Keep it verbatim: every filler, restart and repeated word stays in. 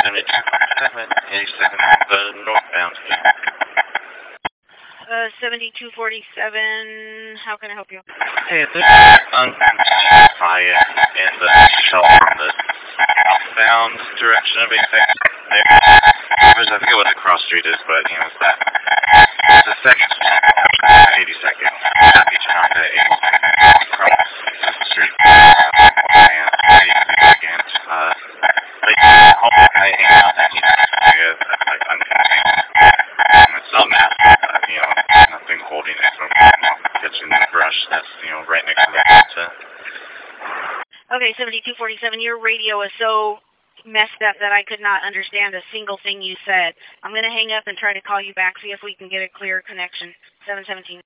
seventy-two forty-seven, eighty-second, the northbound. Uh, seventy-two forty-seven, how can I help you? Hey, there's an uncontained fire in the shell from the southbound direction of eighty-second. There, I forget what the cross street is, but, you know, it's that. The second eighty-second, happy town to eighty-second, across the street, and eighty-second, uh, like, home guy hanging out in the area that's, like, uncontained. Um, it's not massive, but, you know, nothing holding it from catching the brush that's, you know, right next to the pizza. Okay, seventy-two forty-seven, your radio is so messed up that I could not understand a single thing you said. I'm going to hang up and try to call you back, see if we can get a clear connection. seven seventeen.